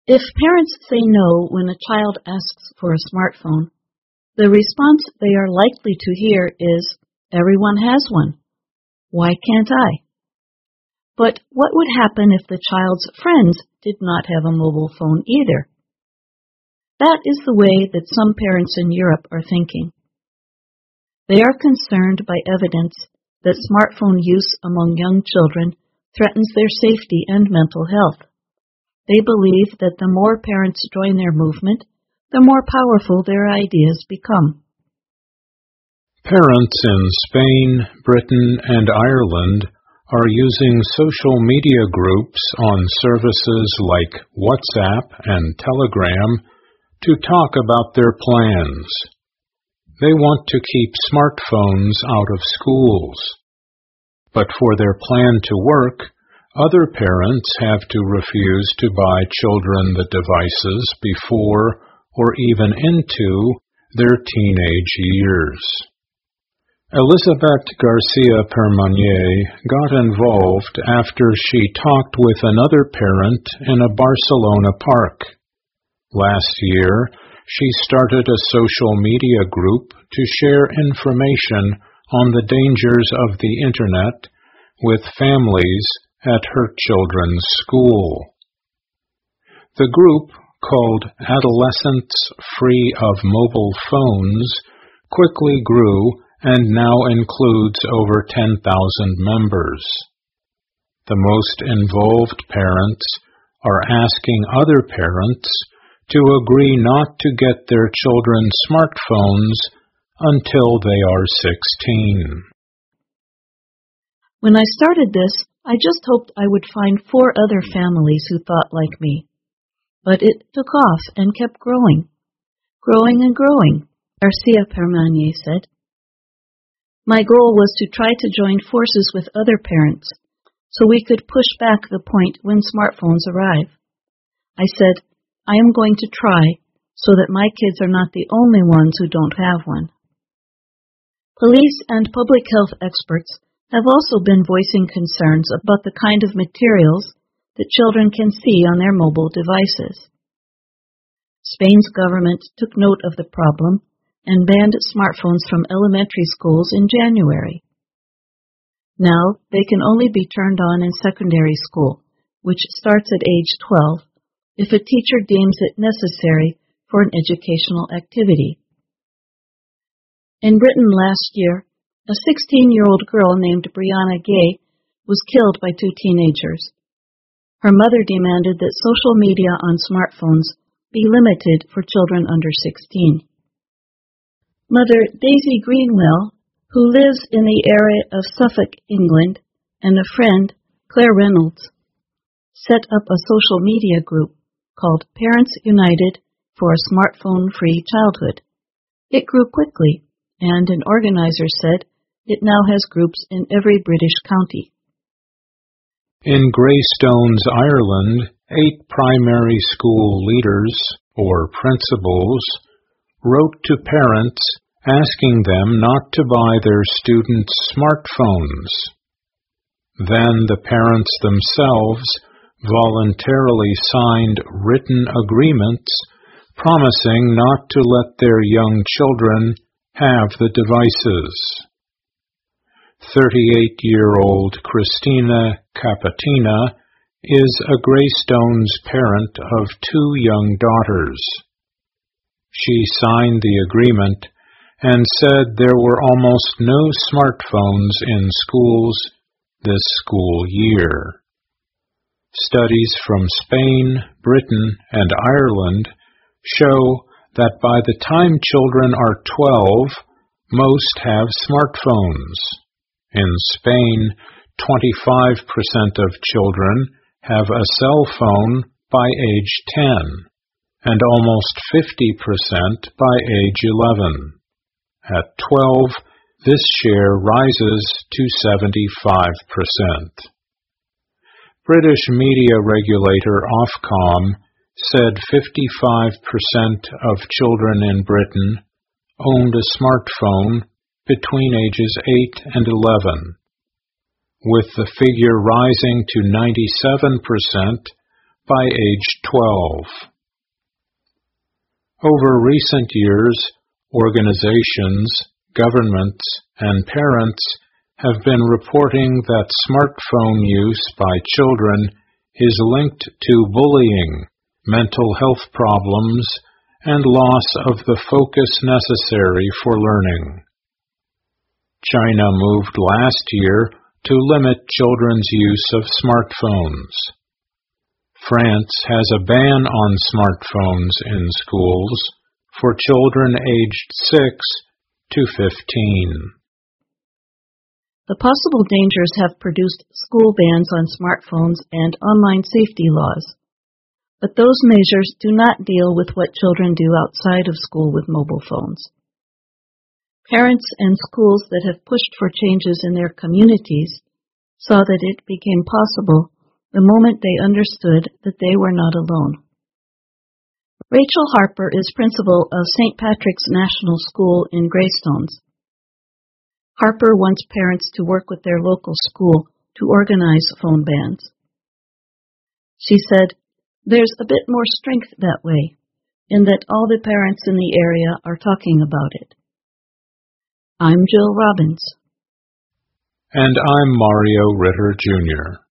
If parents say no when a child asks for a smartphone, the response they are likely to hear is, "Everyone has one. Why can't I?" But what would happen if the child's friends did not have a mobile phone either? That is the way that some parents in Europe are thinking. They are concerned by evidence that smartphone use among young children threatens their safety and mental health. They believe that the more parents join their movement, the more powerful their ideas become. Parents in Spain, Britain, and Ireland are using social media groups on services like WhatsApp and Telegram to talk about their plans. They want to keep smartphones out of schools. But for their plan to work, other parents have to refuse to buy children the devices before or even into their teenage years. Elizabeth Garcia Permanier got involved after she talked with another parent in a Barcelona park. Last year, she started a social media group to share information on the dangers of the Internet with families at her children's school. The group, called Adolescents Free of Mobile Phones, quickly grew and now includes over 10,000 members. The most involved parents are asking other parents to agree not to get their children smartphones until they are 16. When I started this, I just hoped I would find 4 other families who thought like me. But it took off and kept growing. Growing and growing, Garcia Permanier said. My goal was to try to join forces with other parents so we could push back the point when smartphones arrive. I said, I am going to try so that my kids are not the only ones who don't have one. Police and public health experts have also been voicing concerns about the kind of materials that children can see on their mobile devices. Spain's government took note of the problem and banned smartphones from elementary schools in January. Now they can only be turned on in secondary school, which starts at age 12, if a teacher deems it necessary for an educational activity. In Britain last year, a 16-year-old girl named Brianna Gay was killed by 2 teenagers. Her mother demanded that social media on smartphones be limited for children under 16. Mother Daisy Greenwell, who lives in the area of Suffolk, England, and a friend, Claire Reynolds, set up a social media group called Parents United for a Smartphone-Free Childhood. It grew quickly, and an organizer said it now has groups in every British county. In Greystones, Ireland, 8 primary school leaders, or principals, wrote to parents asking them not to buy their students smartphones. Then the parents themselves voluntarily signed written agreements promising not to let their young children have the devices. 38-year-old Christina Capatina is a Greystones parent of 2 young daughters. She signed the agreement and said there were almost no smartphones in schools this school year. Studies from Spain, Britain, and Ireland show that by the time children are 12, most have smartphones. In Spain, 25% of children have a cell phone by age 10, and almost 50% by age 11. At 12, this share rises to 75%. British media regulator Ofcom said 55% of children in Britain owned a smartphone between ages 8 and 11, with the figure rising to 97% by age 12. Over recent years, organizations, governments, and parents have been reporting that smartphone use by children is linked to bullying, mental health problems, and loss of the focus necessary for learning. China moved last year to limit children's use of smartphones. France has a ban on smartphones in schools for children aged 6 to 15. The possible dangers have produced school bans on smartphones and online safety laws. But those measures do not deal with what children do outside of school with mobile phones. Parents and schools that have pushed for changes in their communities saw that it became possible the moment they understood that they were not alone. Rachel Harper is principal of St. Patrick's National School in Greystones. Harper wants parents to work with their local school to organize phone bans. She said, "There's a bit more strength that way, in that all the parents in the area are talking about it." I'm Jill Robbins. And I'm Mario Ritter, Jr.